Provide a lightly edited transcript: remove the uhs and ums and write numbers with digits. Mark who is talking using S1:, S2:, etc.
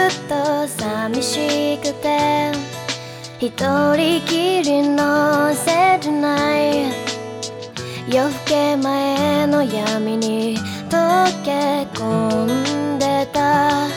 S1: と寂しくて一人きりの切ない夜更け前の闇に溶け込んでた